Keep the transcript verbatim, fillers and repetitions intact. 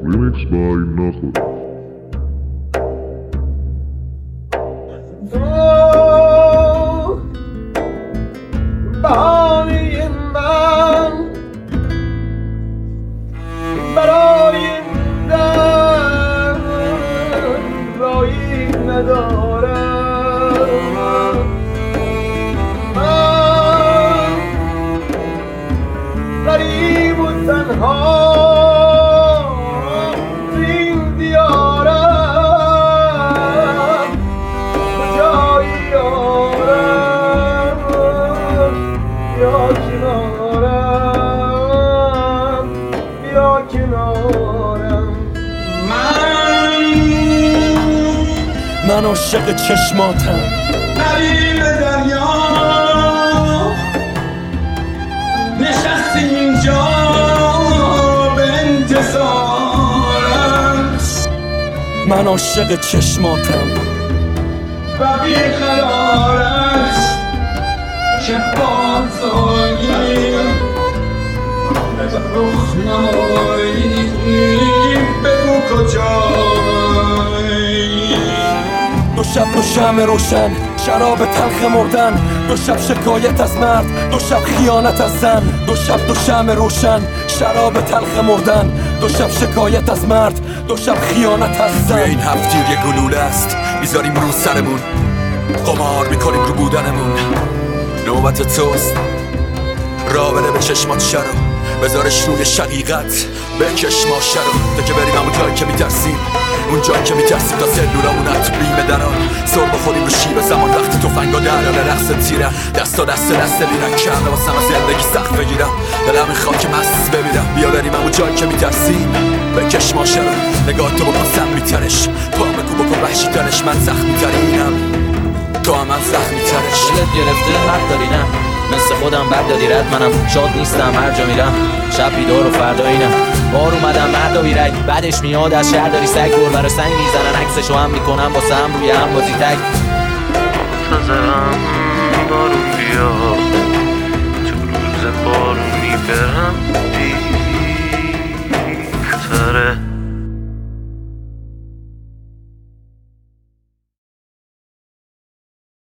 Remix by Nakhod. بهانه من برای در رایی ندارم. من غریب و تنها این دیارم، کجایی یارم بیا کنارم، بیا کنارم. من من عاشق چشماتم، قریب دریا نشستی اینجا به انتظارت. من عاشق چشماتم و بیقرارت که بازایی رخ نمایی بگو کجایی. دو شب دو شمع روشن، شراب تلخ مردن، دو شب شکایت از مرد، دو شب خیانت از زن. دو شب دو شمع روشن، شراب تلخ مردن، دو شب شکایت از مرد، دو شب خیانت از زن. این هفتیر یه گلوله است میذاریم رو سرمون، قمار میکنیم رو بودنمون. نوبت توست، راه بره به چشمات شرو، بذارش روی شقیقت بکش ما شرو. تا که بریم همون جایی که میترسیم، اون جایی که میترسیم تا سلولامون تو بیم دران. سر بخوریم رو شیب زمان وقتی توفنگا درال رقص تیرم. دستا دست دست بیرن کرده واسم از زندگی سخت بگیرم، دلم میخواد که مست بمیرم. بیا بریم همون جایی که میترسیم بکش ما شرو. نگاه تو بکن سم میترش، پا بکو بکن وحشی ترش. من زخمی ترینم تو هم من زخمی ترش. دلت گرفته حق داری نه، مثل خودم بد داری رد. منم شاد نیستم هر جا میرم، شب بیدار و فردا اینم. بار اومدم مرد و بیرک، بعدش میاد از شهر داری سگ بر برای سنگ میزنن. عکسشو هم میکنم واسه هم روی هم بازی تک. تازرم بارون بیا تو روز بارونی برم